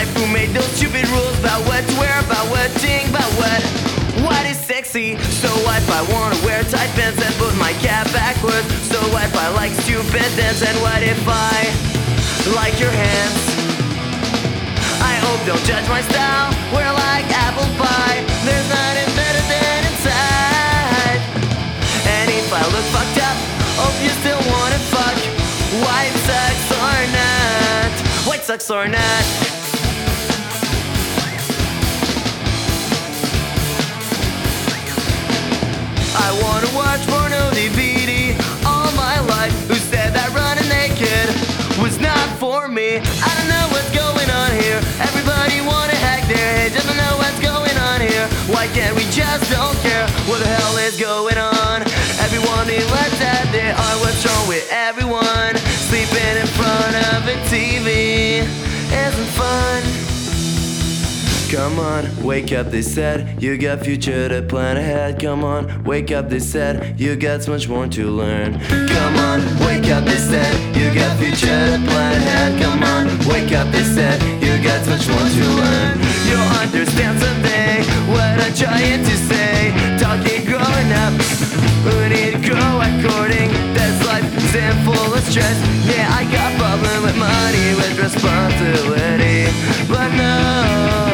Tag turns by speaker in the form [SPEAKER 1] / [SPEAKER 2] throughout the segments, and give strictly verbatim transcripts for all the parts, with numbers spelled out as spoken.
[SPEAKER 1] life? Who made those stupid rules about what to wear, about what to think, about what what is sexy? So what if I wanna wear tight pants and put my cap backwards? So what if I like stupid dance? And what if I like your hands? I hope don't judge my style. We're like apple pie. There's nothing better than inside. And if I look fucked up, hope you still wanna fuck. White sucks or not, white sucks or not. I wanna watch porno D V D all my life. Who said that running naked was not for me? I don't know what's going on here. Everybody wanna hack their head, doesn't know what's going on here. Why can't we just don't care what the hell is going on? Everyone they left at their art. What's wrong with everyone? Sleeping in front of a T V isn't fun. Come on, wake up, they said. You got future to plan ahead. Come on, wake up, they said. You got so much more to learn. Come on, wake up, they said. You got future to plan ahead. Come on, wake up, they said. You got so much more to learn. You'll understand someday what I'm trying to say. Talking growing up, who need to grow according. This life is full of stress. Yeah, I got problem with money, with responsibility. But no,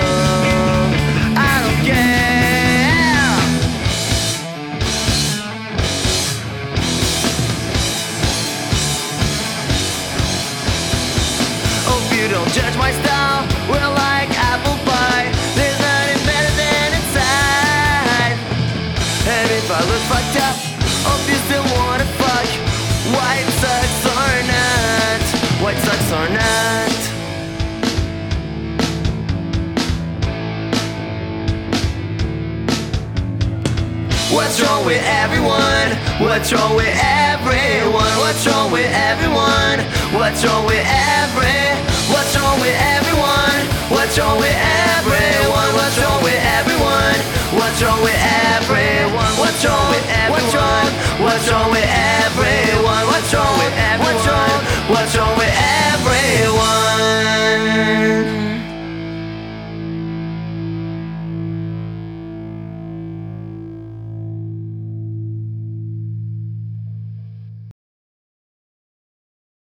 [SPEAKER 1] don't judge my style, we're like apple pie. There's nothing better than inside. And if I look fucked up, hope you still wanna fuck. White sucks or not, white sucks or not. What's wrong with everyone? What's wrong with everyone? What's wrong with everyone? What's wrong with every? What's wrong with everyone? What's wrong with everyone? What's wrong with everyone? What's wrong with everyone? What's wrong with everyone? What's wrong with